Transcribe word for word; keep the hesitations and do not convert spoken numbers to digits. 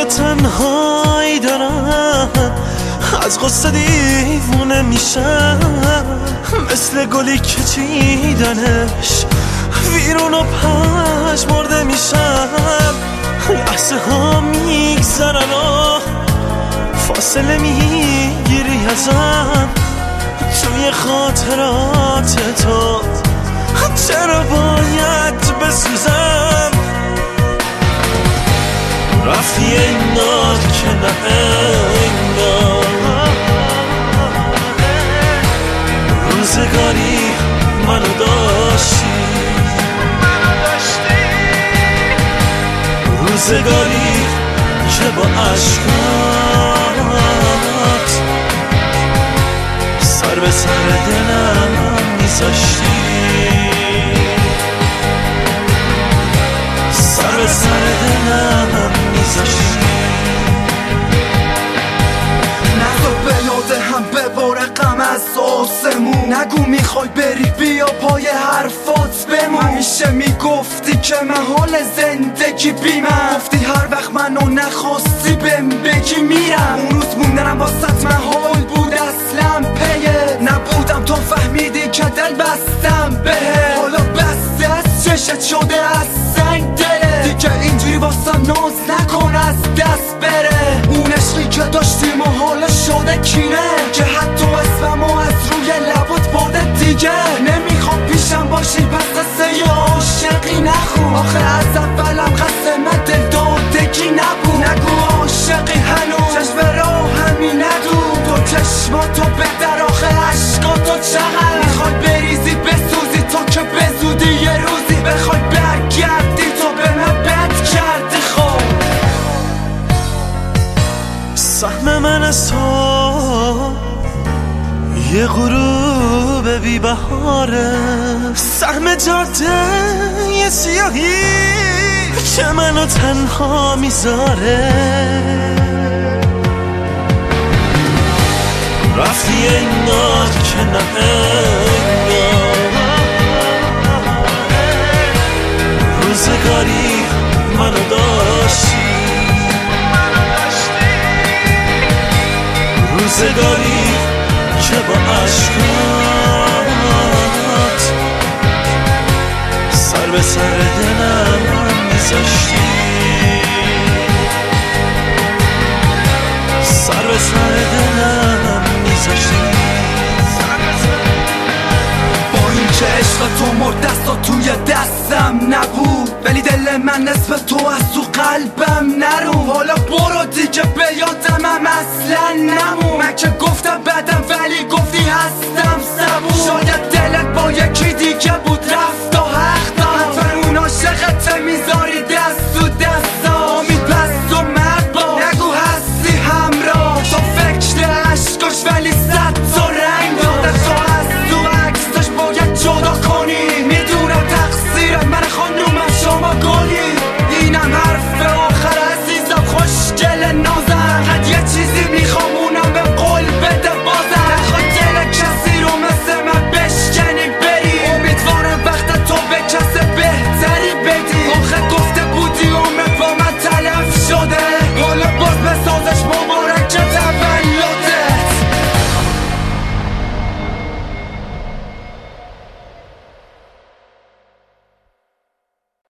روزای تنهایی دارم، از غصه دیوونه میشم، مثل گلی که چیدنش ویرون و پژمرده میشم. لحظه ها میگذرن و فاصله میگیری ازم، توی خاطرات تو چرا باید بسوزم؟ رفتی انگار که نه انگار، روزگاری منو داشتی، روزگاری که با عشقات سر به سر دلم میذاشتی، سر به سر دلم میذاشتی. نذار به یاد هم بباره غم از آسمون، نگو میخوای بری بیا پای حرفات بمون. همیشه میگفتی که من حال زندگی بیمم، گفتی هر وقت منو نخواستی بهم بگی میرم. اون روز موندنم واسط من حال بود اصلا پیه نبودم، تو فهمیدی که دل بستم بهه. حالا بسته از چشت شده از سنگ دله، دیگه اینجوری واسم ناز نکن از دست بره. اون عشقی که داشتیم و حالا شده کینه، که حتی اسممو از روی لبات برده دیگه. نمیخوام پیشم باشی پس قصه یا عاشقی نخون، آخه از اولم قصد من دل دادگی نبود. نگو عاشقی هنوز چشم راه همین ندون، تو چشماتو بدر آخه عشقاتو چقدر میخوای بریزی بسوزی تا که بزودی یه روزی بخوای برگردی تو به من بد کردی. خب سهم من از تو یه غروب بی بهاره، سهم جاده یه سیاهی که منو تنها میذاره. رفتی انگار که نه انگار، روزگاری منو داشتی، روزگاری که با عشقات سر به سر دلم میذاشتی، سر به سر دلم میذاشتی. با این که عشق تو مرد دستا توی دستم نبود، ولی دل من نصف تو از تو قلبم نرون. حالا برو دیگه به یادمم اصلا نمون، من که گفتم بدم ولی گفتی هستم زبون. شاید دلت با یکی دیگه بود رفت